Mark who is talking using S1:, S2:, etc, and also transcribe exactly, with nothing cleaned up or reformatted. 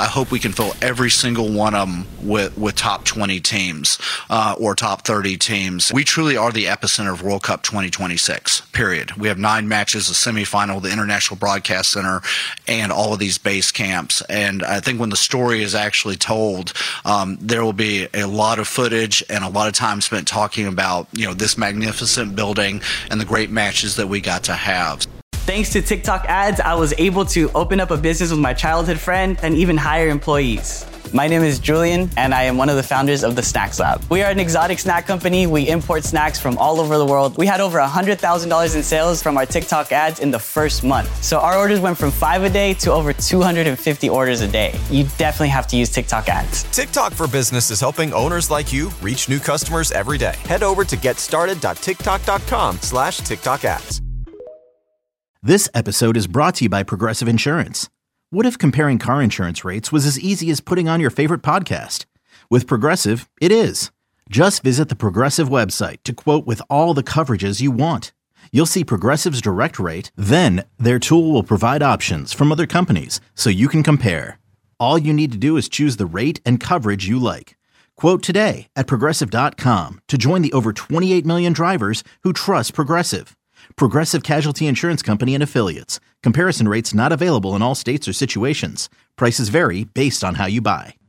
S1: I hope we can fill every single one of them with, with top twenty teams uh, or top thirty teams. We truly are the epicenter of World Cup twenty twenty-six, period. We have nine matches, a semifinal, the International Broadcast Center, and all of these base camps. And I think when the story is actually told, um, there will be a lot of footage and a lot of time spent talking about, you know, this magnificent building and the great matches that we got to have.
S2: Thanks to TikTok ads, I was able to open up a business with my childhood friend and even hire employees. My name is Julian, and I am one of the founders of the Snacks Lab. We are an exotic snack company. We import snacks from all over the world. We had over one hundred thousand dollars in sales from our TikTok ads in the first month. So our orders went from five a day to over two hundred fifty orders a day. You definitely have to use TikTok ads.
S3: TikTok for Business is helping owners like you reach new customers every day. Head over to getstarted.tiktok.com slash TikTok ads.
S4: This episode is brought to you by Progressive Insurance. What if comparing car insurance rates was as easy as putting on your favorite podcast? With Progressive, it is. Just visit the Progressive website to quote with all the coverages you want. You'll see Progressive's direct rate, then their tool will provide options from other companies so you can compare. All you need to do is choose the rate and coverage you like. Quote today at Progressive dot com to join the over twenty-eight million drivers who trust Progressive. Progressive Casualty Insurance Company and Affiliates. Comparison rates not available in all states or situations. Prices vary based on how you buy.